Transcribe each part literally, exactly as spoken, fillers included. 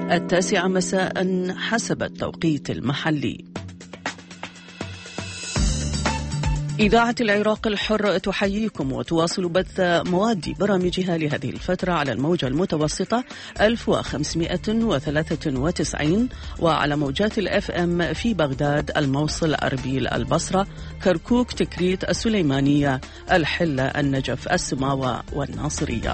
التاسعة مساء حسب التوقيت المحلي. إذاعة العراق الحر تحييكم وتواصل بث مواد برامجها لهذه الفترة على الموجة المتوسطة ألف وخمسمائة وثلاثة وتسعين وعلى موجات الأف أم في بغداد، الموصل، أربيل، البصرة، كركوك، تكريت، السليمانية، الحلة، النجف، السماوة والناصرية.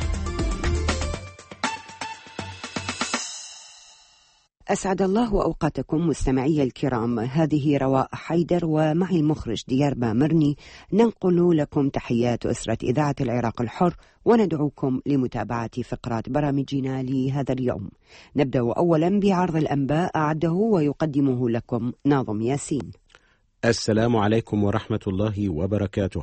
أسعد الله أوقاتكم مستمعي الكرام، هذه رواء حيدر ومعي المخرج ديار بامرني ننقل لكم تحيات أسرة إذاعة العراق الحر وندعوكم لمتابعة فقرات برامجنا لهذا اليوم. نبدأ أولا بعرض الأنباء أعده ويقدمه لكم ناظم ياسين. السلام عليكم ورحمة الله وبركاته.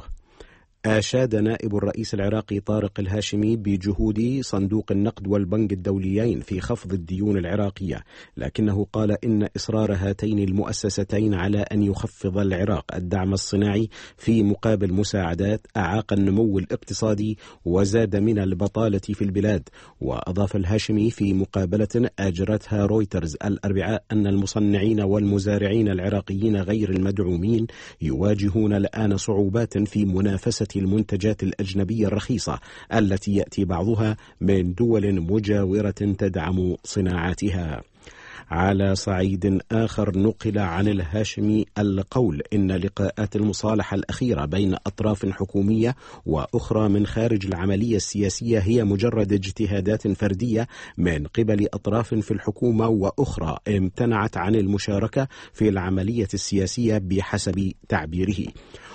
أشاد نائب الرئيس العراقي طارق الهاشمي بجهود صندوق النقد والبنك الدوليين في خفض الديون العراقية، لكنه قال إن إصرار هاتين المؤسستين على أن يخفض العراق الدعم الصناعي في مقابل مساعدات أعاق النمو الاقتصادي وزاد من البطالة في البلاد. وأضاف الهاشمي في مقابلة أجرتها رويترز الأربعاء أن المصنعين والمزارعين العراقيين غير المدعومين يواجهون الآن صعوبات في منافسة المنتجات الأجنبية الرخيصة التي يأتي بعضها من دول مجاورة تدعم صناعاتها. على صعيد آخر، نقل عن الهاشمي القول إن لقاءات المصالحة الأخيرة بين أطراف حكومية وأخرى من خارج العملية السياسية هي مجرد اجتهادات فردية من قبل أطراف في الحكومة وأخرى امتنعت عن المشاركة في العملية السياسية بحسب تعبيره.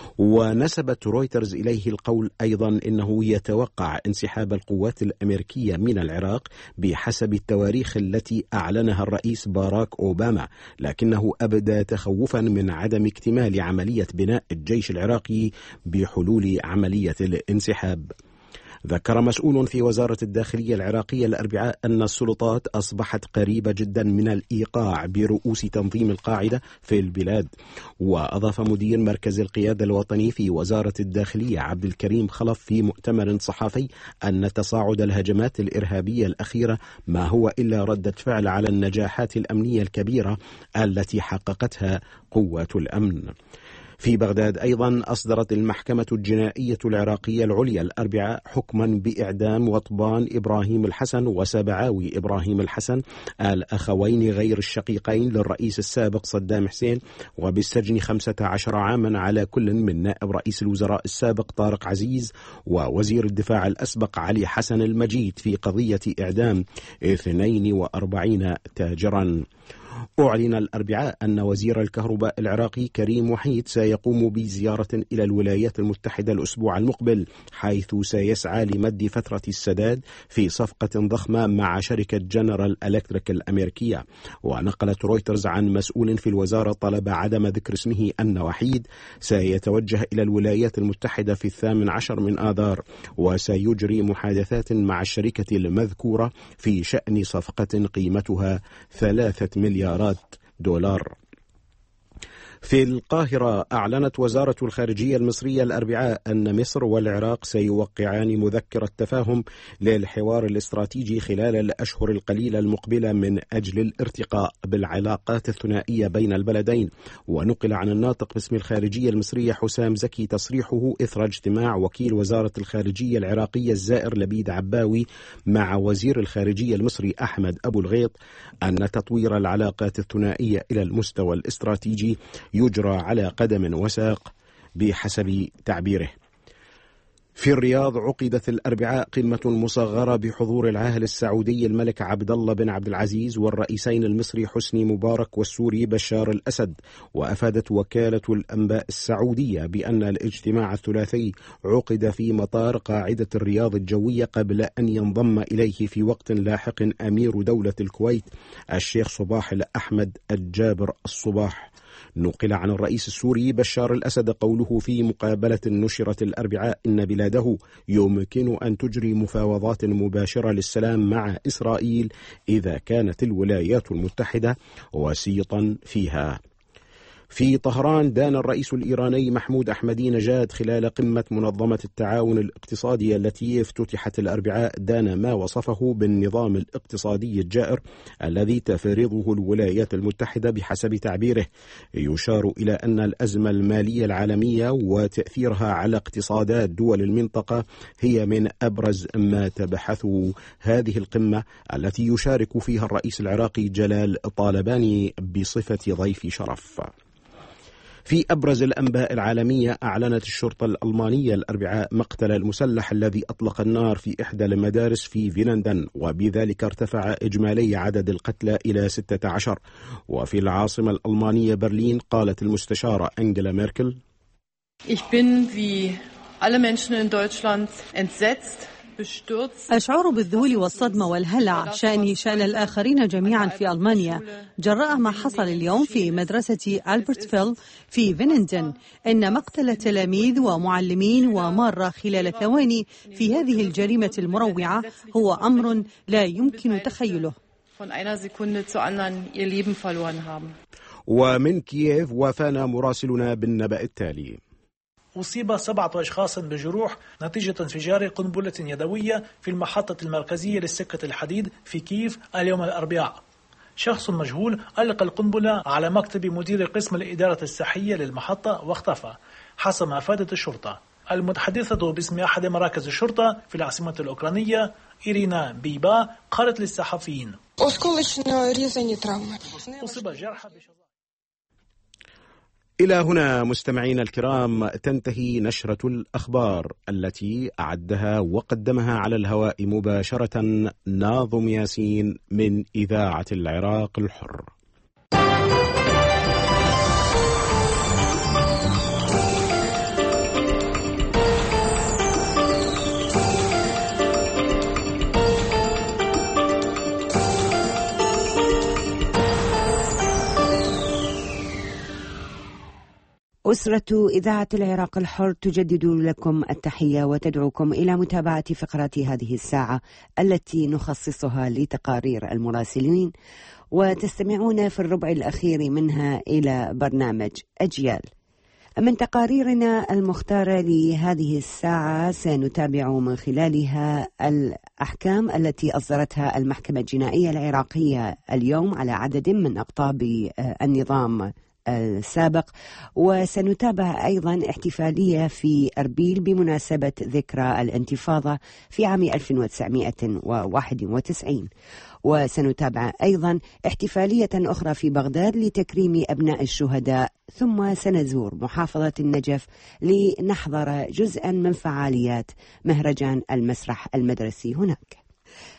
ونسبت رويترز إليه القول أيضا إنه يتوقع انسحاب القوات الأمريكية من العراق بحسب التواريخ التي أعلنها الرئيس باراك أوباما، لكنه أبدى تخوفا من عدم اكتمال عملية بناء الجيش العراقي بحلول عملية الانسحاب. ذكر مسؤول في وزارة الداخلية العراقية الأربعاء أن السلطات أصبحت قريبة جدا من الإيقاع برؤوس تنظيم القاعدة في البلاد. وأضاف مدير مركز القيادة الوطني في وزارة الداخلية عبد الكريم خلف في مؤتمر صحفي أن تصاعد الهجمات الإرهابية الأخيرة ما هو إلا ردة فعل على النجاحات الأمنية الكبيرة التي حققتها قوات الأمن. في بغداد أيضا أصدرت المحكمة الجنائية العراقية العليا الأربعاء حكما بإعدام وطبان إبراهيم الحسن وسبعاوي إبراهيم الحسن الأخوين غير الشقيقين للرئيس السابق صدام حسين، وبالسجن خمسة عشر عاما على كل من نائب رئيس الوزراء السابق طارق عزيز ووزير الدفاع الأسبق علي حسن المجيد في قضية إعدام اثنين وأربعين تاجرا. أعلن الأربعاء أن وزير الكهرباء العراقي كريم وحيد سيقوم بزيارة إلى الولايات المتحدة الأسبوع المقبل، حيث سيسعى لمد فترة السداد في صفقة ضخمة مع شركة جنرال إلكتريك الأمريكية. ونقلت رويترز عن مسؤول في الوزارة طلب عدم ذكر اسمه أن وحيد سيتوجه إلى الولايات المتحدة في الثامن عشر من آذار، وسيجري محادثات مع الشركة المذكورة في شأن صفقة قيمتها ثلاثة مليارات دولار. في القاهرة أعلنت وزارة الخارجية المصرية الأربعاء أن مصر والعراق سيوقعان مذكرة تفاهم للحوار الاستراتيجي خلال الأشهر القليلة المقبلة من أجل الارتقاء بالعلاقات الثنائية بين البلدين. ونقل عن الناطق باسم الخارجية المصرية حسام زكي تصريحه إثر اجتماع وكيل وزارة الخارجية العراقية الزائر لبيد عباوي مع وزير الخارجية المصري أحمد أبو الغيط أن تطوير العلاقات الثنائية إلى المستوى الاستراتيجي يجرى على قدم وساق بحسب تعبيره. في الرياض عقدت الأربعاء قمة مصغرة بحضور العاهل السعودي الملك عبد الله بن عبد العزيز والرئيسين المصري حسني مبارك والسوري بشار الأسد. وأفادت وكالة الأنباء السعودية بأن الاجتماع الثلاثي عقد في مطار قاعدة الرياض الجوية قبل أن ينضم إليه في وقت لاحق أمير دولة الكويت الشيخ صباح الأحمد الجابر الصباح. نقل عن الرئيس السوري بشار الأسد قوله في مقابلة نشرت الأربعاء إن بلاده يمكن أن تجري مفاوضات مباشرة للسلام مع إسرائيل إذا كانت الولايات المتحدة وسيطا فيها. في طهران دان الرئيس الإيراني محمود أحمدي نجاد خلال قمة منظمة التعاون الاقتصادي التي افتتحت الأربعاء دان ما وصفه بالنظام الاقتصادي الجائر الذي تفرضه الولايات المتحدة بحسب تعبيره. يشار إلى أن الأزمة المالية العالمية وتأثيرها على اقتصادات دول المنطقة هي من أبرز ما تبحثه هذه القمة التي يشارك فيها الرئيس العراقي جلال طالباني بصفة ضيف شرف. في أبرز الأنباء العالمية، أعلنت الشرطة الألمانية الأربعاء مقتل المسلح الذي أطلق النار في إحدى المدارس في فينلندا، وبذلك ارتفع إجمالي عدد القتلى إلى ستة عشر. وفي العاصمة الألمانية برلين قالت المستشارة أنجيلا ميركل: Ich bin wie alle Menschen in Deutschland entsetzt. أشعر بالذهول والصدمة والهلع شأني شأن الآخرين جميعا في ألمانيا جراء ما حصل اليوم في مدرسة ألبرتفيل في فينلندن. إن مقتل تلاميذ ومعلمين ومارة خلال ثواني في هذه الجريمة المروعة هو أمر لا يمكن تخيله. ومن كييف وفانا مراسلنا بالنبأ التالي: أصيب سبعة أشخاص بجروح نتيجة انفجار قنبلة يدوية في المحطة المركزية للسكة الحديد في كييف اليوم الأربعاء. شخص مجهول ألقى القنبلة على مكتب مدير قسم الإدارة الصحية للمحطة واختفى حسب ما أفادت الشرطة. المتحدثة باسم أحد مراكز الشرطة في العاصمة الأوكرانية إيرينا بيبا قالت للصحفيين: أصيب جرحى بشظايا. إلى هنا مستمعينا الكرام تنتهي نشرة الأخبار التي أعدها وقدمها على الهواء مباشرة ناظم ياسين من إذاعة العراق الحر. أسرة إذاعة العراق الحر تجدد لكم التحية وتدعوكم إلى متابعة فقرات هذه الساعة التي نخصصها لتقارير المراسلين، وتستمعون في الربع الأخير منها إلى برنامج أجيال. من تقاريرنا المختارة لهذه الساعة سنتابع من خلالها الأحكام التي أصدرتها المحكمة الجنائية العراقية اليوم على عدد من أقطاب النظام السابق، وسنتابع أيضا احتفالية في أربيل بمناسبة ذكرى الانتفاضة في عام ألف وتسعمائة وواحد وتسعين، وسنتابع أيضا احتفالية أخرى في بغداد لتكريم أبناء الشهداء، ثم سنزور محافظة النجف لنحضر جزءا من فعاليات مهرجان المسرح المدرسي هناك.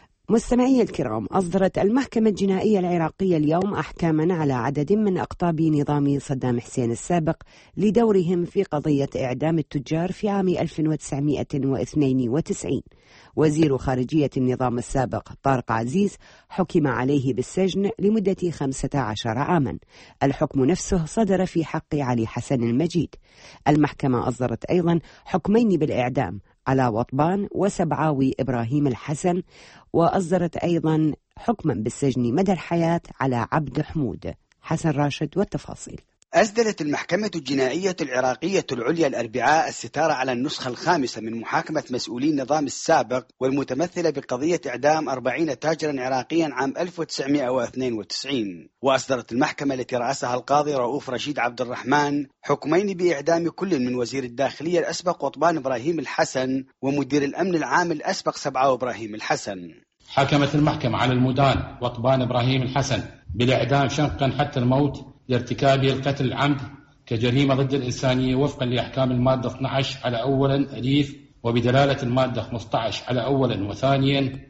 مستمعي الكرام، أصدرت المحكمة الجنائية العراقية اليوم أحكاما على عدد من أقطاب نظام صدام حسين السابق لدورهم في قضية إعدام التجار في عام ألف وتسعمائة واثنين وتسعين. وزير خارجية النظام السابق طارق عزيز حكم عليه بالسجن لمدة خمسة عشر عاما. الحكم نفسه صدر في حق علي حسن المجيد. المحكمة أصدرت أيضا حكمين بالإعدام على وطبان وسبعاوي إبراهيم الحسن، وأصدرت أيضا حكما بالسجن مدى الحياة على عبد حمود حسن راشد. والتفاصيل: أسدلت المحكمة الجنائية العراقية العليا الأربعاء الستار على النسخة الخامسة من محاكمة مسؤولي النظام السابق والمتمثلة بقضية إعدام أربعين تاجرا عراقيا عام ألف وتسعمائة واثنين وتسعين. وأصدرت المحكمة التي رأسها القاضي رؤوف رشيد عبد الرحمن حكمين بإعدام كل من وزير الداخلية الأسبق وطبان إبراهيم الحسن ومدير الأمن العام الأسبق سبعاو إبراهيم الحسن. حكمت المحكمة على المدان وطبان إبراهيم الحسن بالإعدام شنقا حتى الموت لارتكابه القتل العمد كجريمة ضد الإنسانية وفقا لأحكام المادة اثني عشر على أولا أليف وبدلالة المادة خمسة عشر على أولا وثانيا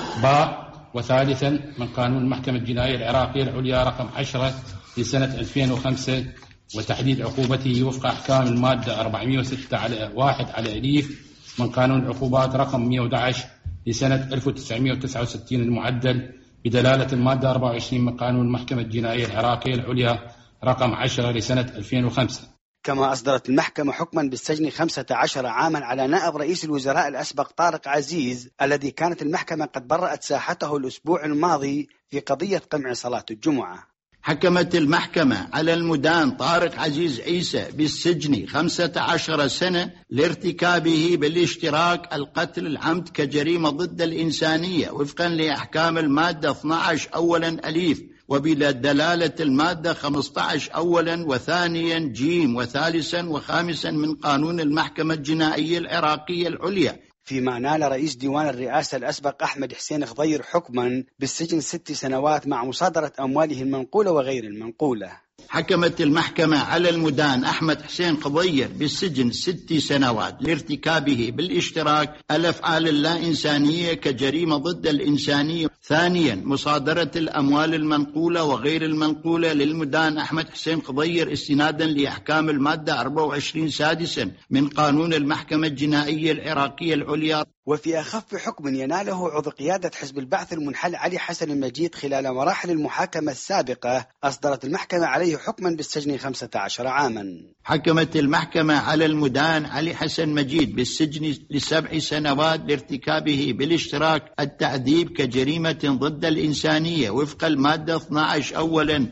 باء وثالثا من قانون المحكمة الجنائية العراقية العليا رقم عشرة لسنة ألفين وخمسة، وتحديد عقوبته وفق أحكام المادة أربعمائة وستة على واحد على أليف من قانون العقوبات رقم مئة وأحد عشر لسنة ألف وتسعمائة وتسعة وستين المعدل بدلالة المادة أربعة وعشرين من قانون المحكمة الجنائية العراقية العليا رقم عشرة لسنة ألفين وخمسة. كما أصدرت المحكمة حكما بالسجن خمسة عشر عاما على نائب رئيس الوزراء الأسبق طارق عزيز الذي كانت المحكمة قد برأت ساحته الأسبوع الماضي في قضية قمع صلاة الجمعة. حكمت المحكمة على المدان طارق عزيز عيسى بالسجن خمسة عشر سنة لارتكابه بالاشتراك القتل العمد كجريمة ضد الإنسانية وفقا لأحكام المادة اثني عشر أولا أليف وبدلالة المادة خمسة عشر أولا وثانيا جيم وثالثا وخامسا من قانون المحكمة الجنائية العراقية العليا. فيما نال رئيس ديوان الرئاسة الأسبق أحمد حسين خضير حكما بالسجن ست سنوات مع مصادرة أمواله المنقولة وغير المنقولة. حكمت المحكمة على المدان أحمد حسين خضير بالسجن ست سنوات لارتكابه بالاشتراك الأفعال اللا إنسانية كجريمة ضد الإنسانية. ثانيا مصادرة الأموال المنقولة وغير المنقولة للمدان أحمد حسين خضير استنادا لأحكام المادة أربعة وعشرين سادسا من قانون المحكمة الجنائية العراقية العليا. وفي أخف حكم يناله عضو قيادة حزب البعث المنحل علي حسن المجيد خلال مراحل المحاكمة السابقة أصدرت المحكمة عليه حكما بالسجن خمسة عشر عاما. حكمت المحكمة على المدان علي حسن مجيد بالسجن لسبع سنوات لارتكابه بالاشتراك التعذيب كجريمة ضد الإنسانية وفق المادة اثني عشر أولا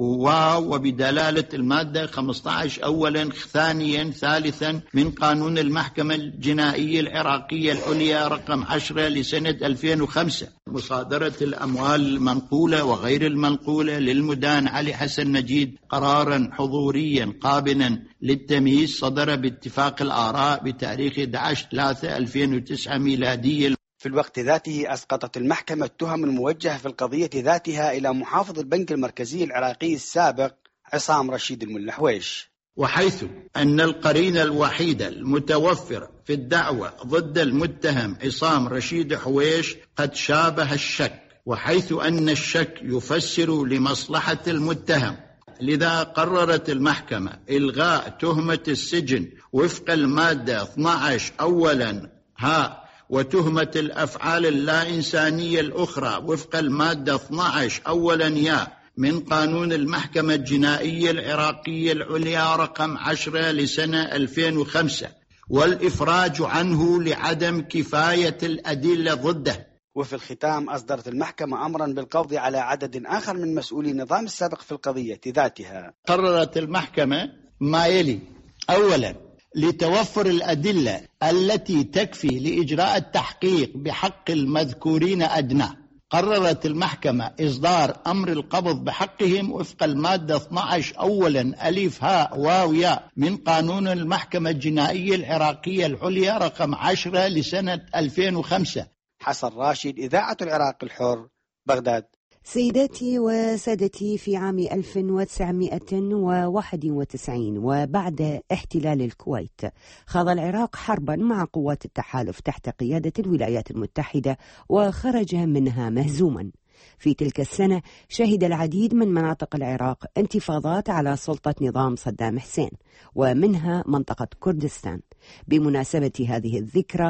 واو وبدلالة المادة خمسة عشر أولا ثانيا ثالثا من قانون المحكمة الجنائية العراقية العليا رقم عشرة لسنة ألفين وخمسة. مصادرة الأموال المنقولة وغير المنقولة للمدان علي حسن مجيد قرارا حضوريا قابلا للتمييز صدر باتفاق الآراء بتاريخ أحد عشر ثلاثة ألفين وتسعة ميلادية. في الوقت ذاته أسقطت المحكمة التهم الموجهة في القضية ذاتها إلى محافظ البنك المركزي العراقي السابق عصام رشيد الملحويش. وحيث أن القرينة الوحيدة المتوفرة في الدعوة ضد المتهم عصام رشيد حويش قد شابه الشك، وحيث أن الشك يفسر لمصلحة المتهم، لذا قررت المحكمة إلغاء تهمة السجن وفق المادة اثني عشر أولا ها وتهمة الأفعال اللا إنسانية الأخرى وفق المادة اثني عشر أولا يا من قانون المحكمة الجنائية العراقية العليا رقم عشرة لسنة ألفين وخمسة، والإفراج عنه لعدم كفاية الأدلة ضده. وفي الختام أصدرت المحكمة أمرا بالقبض على عدد آخر من مسؤولي النظام السابق في القضية ذاتها. قررت المحكمة ما يلي: أولا، لتوفر الأدلة التي تكفي لإجراء التحقيق بحق المذكورين أدنى، قررت المحكمة إصدار أمر القبض بحقهم وفق المادة اثني عشر أولا ألف هاء واو ياء من قانون المحكمة الجنائية العراقية العليا رقم عشرة لسنة ألفين وخمسة. حسن راشد، إذاعة العراق الحر، بغداد. سيداتي وسادتي، في عام ألف وتسعمائة وواحد وتسعين وبعد احتلال الكويت خاض العراق حربا مع قوات التحالف تحت قيادة الولايات المتحدة وخرج منها مهزوما. في تلك السنة شهد العديد من مناطق العراق انتفاضات على سلطة نظام صدام حسين، ومنها منطقة كردستان. بمناسبة هذه الذكرى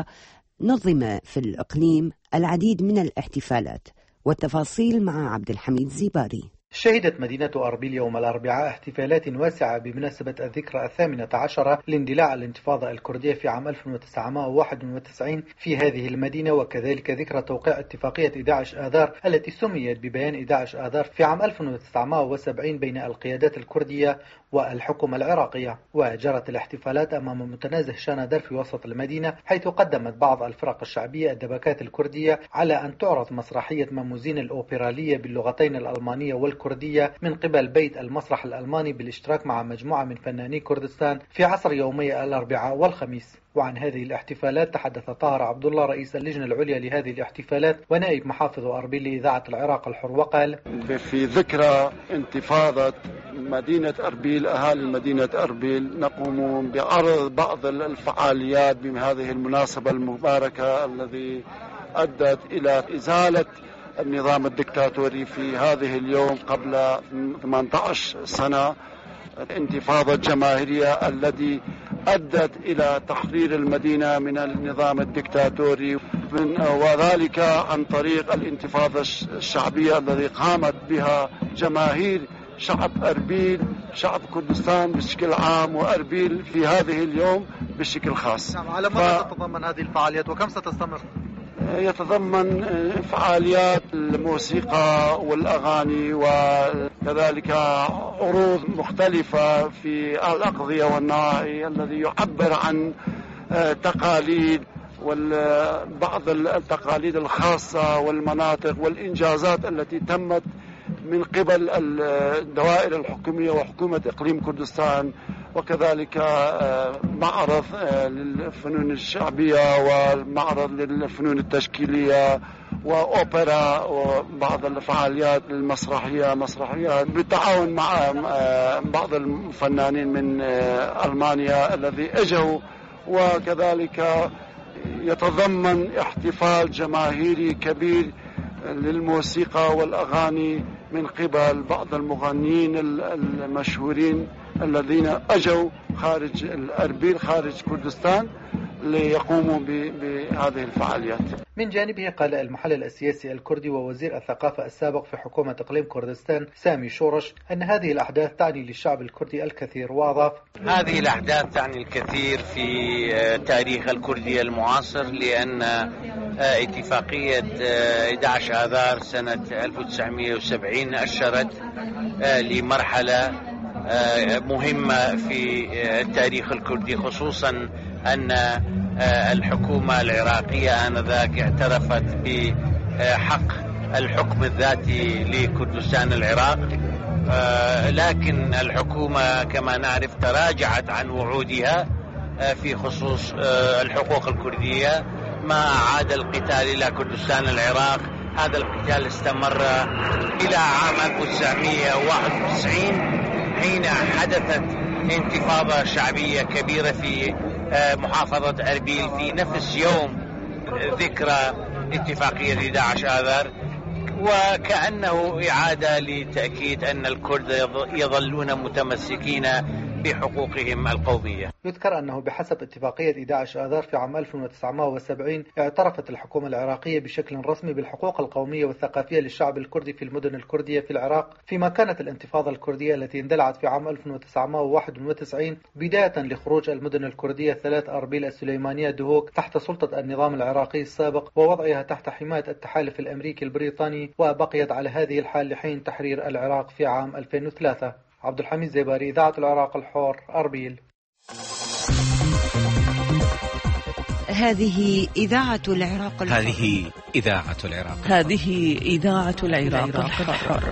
نظم في الإقليم العديد من الاحتفالات، والتفاصيل مع عبد الحميد زيباري. شهدت مدينة أربيل يوم الأربعاء احتفالات واسعة بمناسبة الذكرى الثامنة عشرة لاندلاع الانتفاضة الكردية في عام ألف وتسعمائة وواحد وتسعين في هذه المدينة، وكذلك ذكرى توقيع اتفاقية إحدى عشر آذار التي سميت ببيان إحدى عشر آذار في عام ألف وتسعمائة وسبعين بين القيادات الكردية والحكومة العراقية. وجرت الاحتفالات أمام متنازه شانادر في وسط المدينة، حيث قدمت بعض الفرق الشعبية الدبكات الكردية على أن تعرض مسرحية ماموزين الأوبرالية باللغتين الألمانية والكردية من قبل بيت المسرح الألماني بالاشتراك مع مجموعة من فناني كردستان في عصر يومي الأربعاء والخميس. وعن هذه الاحتفالات تحدث طاهر عبد الله رئيس اللجنة العليا لهذه الاحتفالات ونائب محافظ أربيل لإذاعة العراق الحر، وقال: في ذكرى انتفاضة مدينة أربيل، أهالي مدينة أربيل نقوم بعرض بعض الفعاليات بهذه المناسبة المباركة الذي أدت إلى إزالة النظام الدكتاتوري في هذه اليوم قبل ثمانية عشر سنة، انتفاضة جماهيرية التي أدت إلى تحرير المدينة من النظام الدكتاتوري، وذلك عن طريق الانتفاضة الشعبية التي قامت بها جماهير شعب أربيل، شعب كردستان بشكل عام، وأربيل في هذه اليوم بشكل خاص. نعم، على ماذا ف... تتضمن هذه الفعاليات وكم ستستمر؟ يتضمن فعاليات الموسيقى والأغاني وكذلك عروض مختلفة في الأقضية والنواحي الذي يعبر عن تقاليد وبعض التقاليد الخاصة والمناطق والإنجازات التي تمت من قبل الدوائر الحكومية وحكومة إقليم كردستان، وكذلك معرض للفنون الشعبية ومعرض للفنون التشكيلية وأوبرا وبعض الفعاليات المسرحية مسرحيات بالتعاون مع بعض الفنانين من ألمانيا الذي اجوا، وكذلك يتضمن احتفال جماهيري كبير للموسيقى والأغاني من قبل بعض المغنيين المشهورين الذين أجوا خارج الأربيل خارج كردستان ليقوموا بهذه الفعاليات. من جانبه قال المحلل السياسي الكردي ووزير الثقافة السابق في حكومة إقليم كردستان سامي شورش أن هذه الأحداث تعني للشعب الكردي الكثير، وأضاف: هذه الأحداث تعني الكثير في تاريخ الكردي المعاصر، لأن اتفاقية أحد عشر آذار سنة ألف وتسعمئة وسبعين أشرت لمرحلة مهمة في التاريخ الكردي، خصوصا أن الحكومة العراقية آنذاك اعترفت بحق الحكم الذاتي لكردستان العراق، لكن الحكومة كما نعرف تراجعت عن وعودها في خصوص الحقوق الكردية ما عاد القتال إلى كردستان العراق. هذا القتال استمر إلى عام ألف وتسعمئة وواحد وتسعين حين حدثت انتفاضة شعبية كبيرة في محافظة أربيل في نفس يوم ذكرى اتفاقية أحد عشر آذار، وكأنه إعادة لتأكيد أن الكرد يظلون متمسكين بحقوقهم القومية. يذكر أنه بحسب اتفاقية أحد عشر آذار في عام ألف وتسعمئة وسبعين اعترفت الحكومة العراقية بشكل رسمي بالحقوق القومية والثقافية للشعب الكردي في المدن الكردية في العراق، فيما كانت الانتفاضة الكردية التي اندلعت في عام ألف وتسعمئة وواحد وتسعين بداية لخروج المدن الكردية ثلاث أربيل السليمانية دهوك تحت سلطة النظام العراقي السابق ووضعها تحت حماية التحالف الأمريكي البريطاني، وبقيت على هذه الحال لحين تحرير العراق في عام ألفين وثلاثة. عبد الحميد زيباري، إذاعة العراق الحر، أربيل. هذه إذاعة العراق الحر. هذه إذاعة العراق الحر. هذه إذاعة العراق الحر.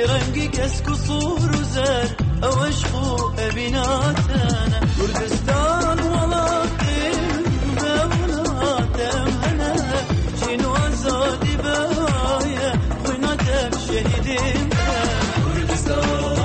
سرنجي كسك صور وزاد أوشخو أبناتنا كردستان ولاطين بولاتم هنا جنو أزادي بايا خناتم شهيدين كردستان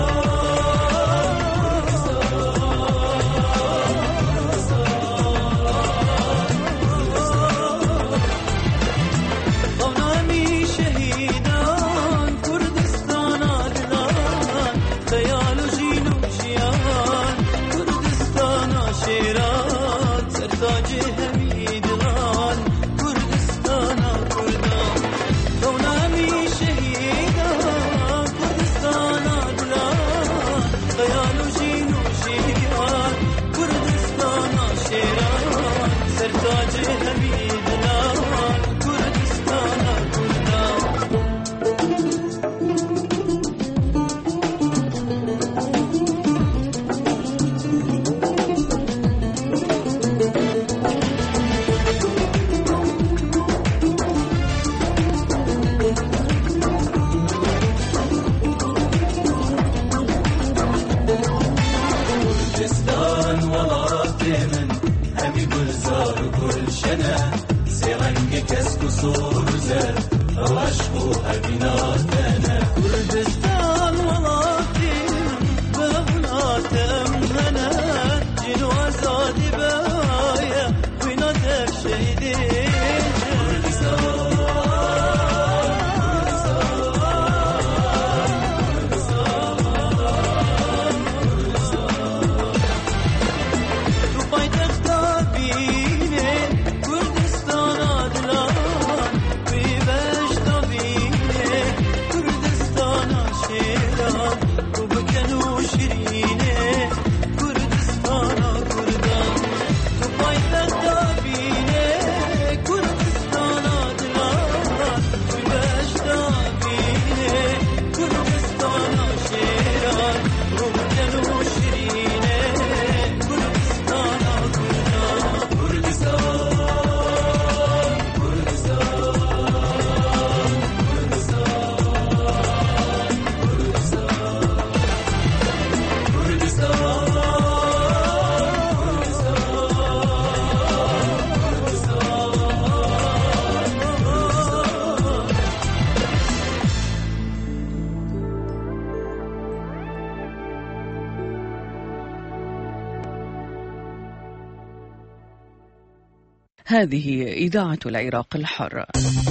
هذه إذاعة العراق الحر.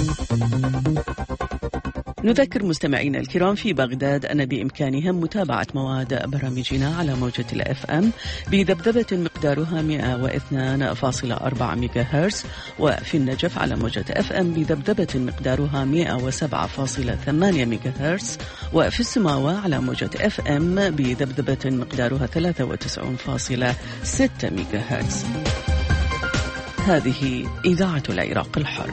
نذكر مستمعينا الكرام في بغداد أن بإمكانهم متابعة مواد برامجنا على موجة الأف أم بذبذبة مقدارها مئة واثنين فاصلة أربعة ميجا هرتز، وفي النجف على موجة أف أم بذبذبة مقدارها مئة وسبعة فاصلة ثمانية ميجا هرتز، وفي السماوة على موجة أف أم بذبذبة مقدارها ثلاثة وتسعين فاصلة ستة ميجا هرتز. هذه إذاعة العراق الحر.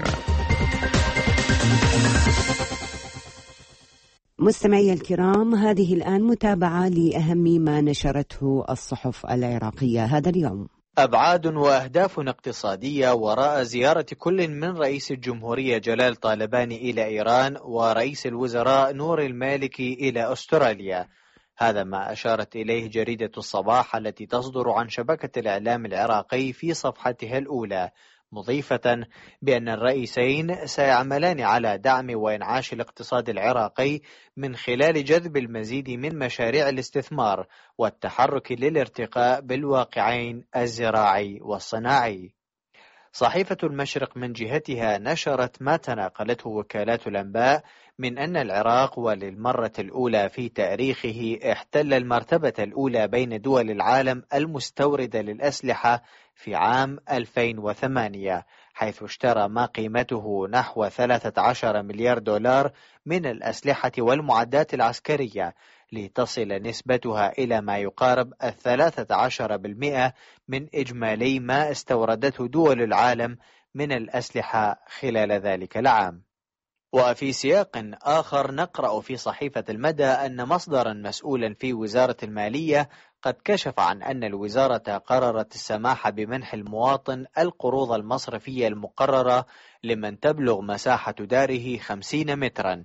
مستمعي الكرام، هذه الآن متابعة لأهم ما نشرته الصحف العراقية هذا اليوم. أبعاد وأهداف اقتصادية وراء زيارة كل من رئيس الجمهورية جلال طالباني إلى إيران ورئيس الوزراء نور المالكي إلى أستراليا. هذا ما أشارت إليه جريدة الصباح التي تصدر عن شبكة الإعلام العراقي في صفحتها الأولى، مضيفة بأن الرئيسين سيعملان على دعم وإنعاش الاقتصاد العراقي من خلال جذب المزيد من مشاريع الاستثمار والتحرك للارتقاء بالواقعين الزراعي والصناعي. صحيفة المشرق من جهتها نشرت ما تناقلته وكالات الأنباء من أن العراق وللمرة الأولى في تاريخه احتل المرتبة الأولى بين دول العالم المستوردة للأسلحة في عام ألفين وثمانية، حيث اشترى ما قيمته نحو ثلاثة عشر مليار دولار من الأسلحة والمعدات العسكرية، لتصل نسبتها إلى ما يقارب الثلاثة عشر بالمئة من إجمالي ما استوردته دول العالم من الأسلحة خلال ذلك العام. وفي سياق آخر نقرأ في صحيفة المدى أن مصدرا مسؤولا في وزارة المالية قد كشف عن أن الوزارة قررت السماح بمنح المواطن القروض المصرفية المقررة لمن تبلغ مساحة داره خمسين مترا،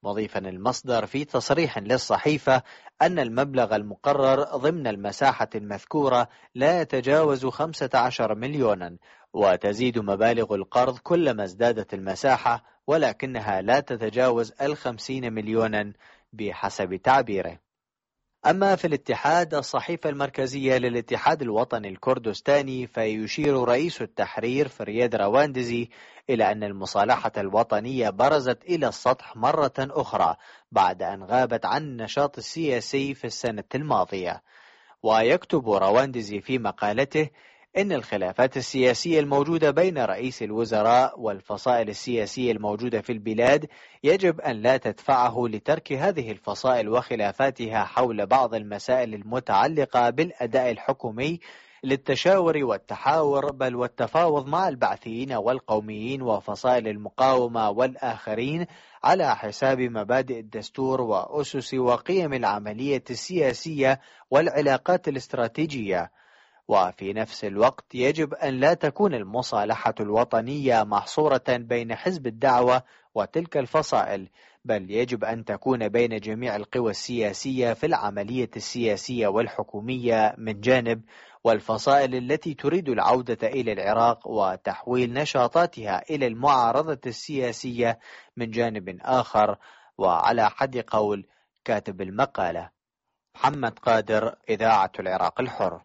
مضيفا المصدر في تصريح للصحيفة أن المبلغ المقرر ضمن المساحة المذكورة لا يتجاوز خمسة عشر مليونا، وتزيد مبالغ القرض كلما ازدادت المساحة، ولكنها لا تتجاوز الخمسين مليونا بحسب تعبيره. أما في الاتحاد، الصحيفة المركزية للاتحاد الوطني الكردستاني، فيشير رئيس التحرير فريد رواندزي إلى أن المصالحة الوطنية برزت إلى السطح مرة أخرى بعد أن غابت عن النشاط السياسي في السنة الماضية. ويكتب رواندزي في مقالته إن الخلافات السياسية الموجودة بين رئيس الوزراء والفصائل السياسية الموجودة في البلاد يجب أن لا تدفعه لترك هذه الفصائل وخلافاتها حول بعض المسائل المتعلقة بالأداء الحكومي للتشاور والتحاور، بل والتفاوض مع البعثيين والقوميين وفصائل المقاومة والآخرين على حساب مبادئ الدستور وأسس وقيم العملية السياسية والعلاقات الاستراتيجية. وفي نفس الوقت يجب أن لا تكون المصالحة الوطنية محصورة بين حزب الدعوة وتلك الفصائل، بل يجب أن تكون بين جميع القوى السياسية في العملية السياسية والحكومية من جانب، والفصائل التي تريد العودة إلى العراق وتحويل نشاطاتها إلى المعارضة السياسية من جانب آخر. وعلى حد قول كاتب المقالة محمد قادر، إذاعة العراق الحر.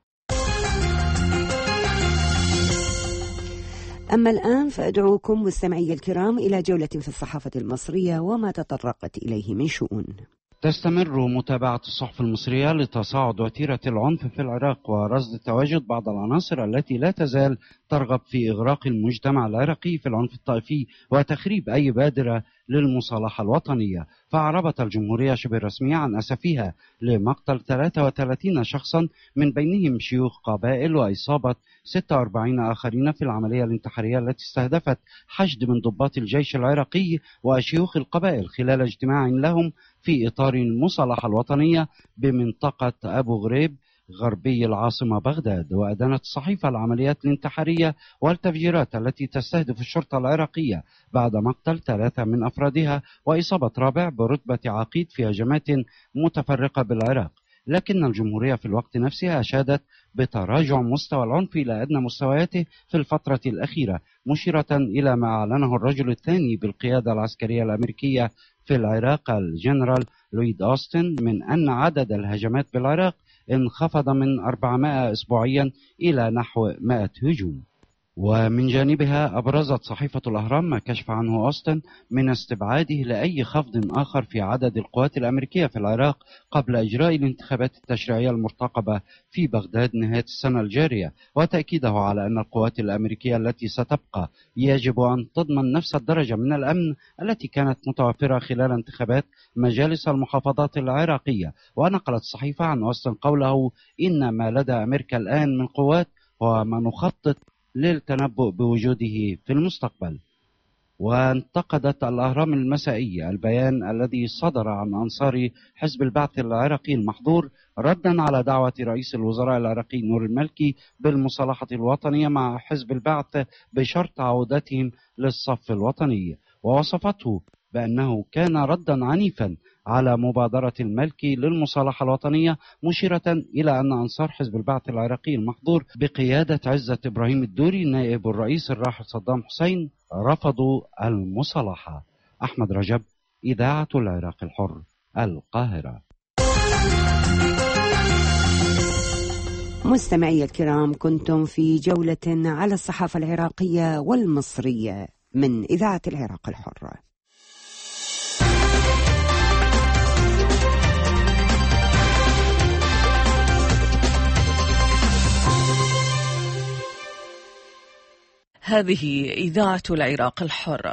أما الآن فأدعوكم مستمعي الكرام إلى جولة في الصحافة المصرية وما تطرقت إليه من شؤون. تستمر متابعة الصحف المصرية لتصاعد وتيرة العنف في العراق ورصد تواجد بعض العناصر التي لا تزال ترغب في إغراق المجتمع العراقي في العنف الطائفي وتخريب أي بادرة للمصالحة الوطنية. فأعربت الجمهورية شبه رسمية عن أسفها لمقتل ثلاثة وثلاثين شخصا من بينهم شيوخ قبائل وإصابة ستة وأربعين آخرين في العملية الانتحارية التي استهدفت حشد من ضباط الجيش العراقي وشيوخ القبائل خلال اجتماع لهم في إطار المصالحة الوطنية بمنطقة أبو غريب غربي العاصمة بغداد. وأدانت الصحيفة العمليات الانتحارية والتفجيرات التي تستهدف الشرطة العراقية بعد مقتل ثلاثة من أفرادها وإصابة رابع برتبة عقيد في هجمات متفرقة بالعراق. لكن الجمهورية في الوقت نفسه أشادت بتراجع مستوى العنف إلى أدنى مستوياته في الفترة الأخيرة، مشيرة إلى ما أعلنه الرجل الثاني بالقيادة العسكرية الأمريكية في العراق الجنرال لويد أوستن من أن عدد الهجمات بالعراق انخفض من أربعمائة أسبوعيا إلى نحو مائة هجوم. ومن جانبها أبرزت صحيفة الأهرام ما كشف عنه أوستن من استبعاده لأي خفض آخر في عدد القوات الأمريكية في العراق قبل إجراء الانتخابات التشريعية المرتقبة في بغداد نهاية السنة الجارية، وتأكيده على أن القوات الأمريكية التي ستبقى يجب أن تضمن نفس الدرجة من الأمن التي كانت متوفرة خلال انتخابات مجالس المحافظات العراقية. ونقلت الصحيفة عن أوستن قوله إن ما لدى أمريكا الآن من قوات هو ما نخطط للتنبؤ بوجوده في المستقبل. وانتقدت الأهرام المسائية البيان الذي صدر عن أنصار حزب البعث العراقي المحظور ردا على دعوة رئيس الوزراء العراقي نور المالكي بالمصالحة الوطنية مع حزب البعث بشرط عودتهم للصف الوطني، ووصفته بأنه كان ردا عنيفا على مبادرة المالكي للمصالحة الوطنية، مشيرة إلى أن أنصار حزب البعث العراقي المحظور بقيادة عزة إبراهيم الدوري نائب الرئيس الراحل صدام حسين رفضوا المصالحة. أحمد رجب، إذاعة العراق الحر، القاهرة. مستمعي الكرام، كنتم في جولة على الصحافة العراقية والمصرية من إذاعة العراق الحر. هذه إذاعة العراق الحر.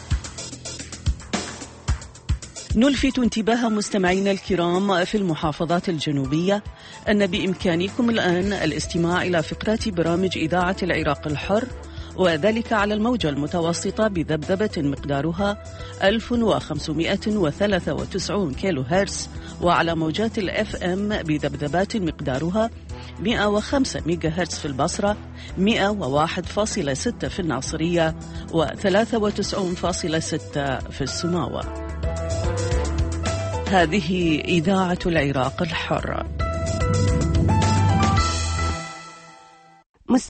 نلفت انتباه مستمعينا الكرام في المحافظات الجنوبية أن بإمكانكم الآن الاستماع إلى فقرات برامج إذاعة العراق الحر، وذلك على الموجة المتوسطة بذبذبة مقدارها ألف وخمسمائة وثلاثة وتسعين كيلو هرتز، وعلى موجات الأف أم بذبذبات مقدارها مئة وخمسة ميجا هرتز في البصرة، مئة وواحد فاصلة ستة في الناصرية، وثلاثة وتسعين فاصلة ستة في السماوة. هذه إذاعة العراق الحر.